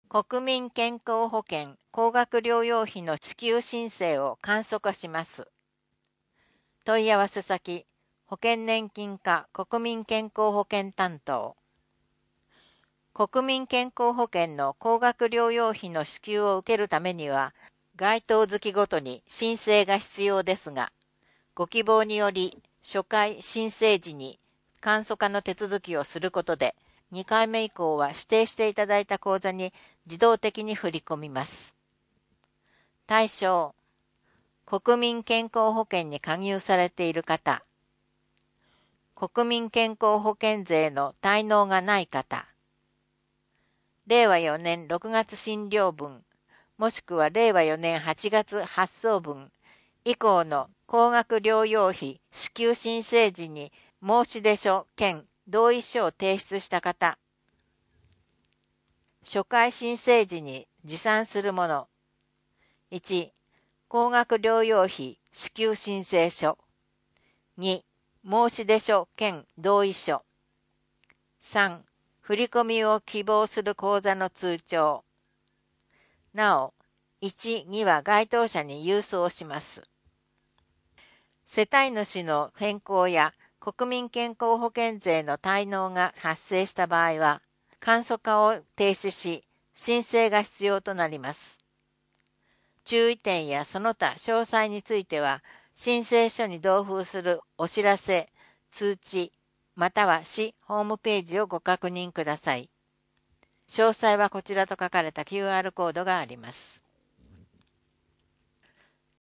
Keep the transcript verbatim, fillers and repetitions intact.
国民健康保険高額療養費の支給申請を簡素化します。問い合わせ先、保険年金課国民健康保険担当。国民健康保険の高額療養費の支給を受けるためには、該当月ごとに申請が必要ですが、ご希望により初回申請時に簡素化の手続きをすることで、にかいめ以降は指定していただいた口座に自動的に振り込みます。対象、国民健康保険に加入されている方、国民健康保険税の滞納がない方、れいわよねんろくがつ診療分、もしくはれいわよねんはちがつ発送分以降の高額療養費支給申請時に申し出書兼同意書を提出した方、初回申請時に持参するもの。いち、高額療養費支給申請書。に、申し出書兼同意書。さん、振込を希望する口座の通帳。なお、いち、には該当者に郵送します。世帯主の変更や国民健康保険税の滞納が発生した場合は、簡素化を停止し、申請が必要となります。注意点やその他詳細については、申請書に同封するお知らせ、通知、または市ホームページをご確認ください。詳細はこちらと書かれた キューアール コードがあります。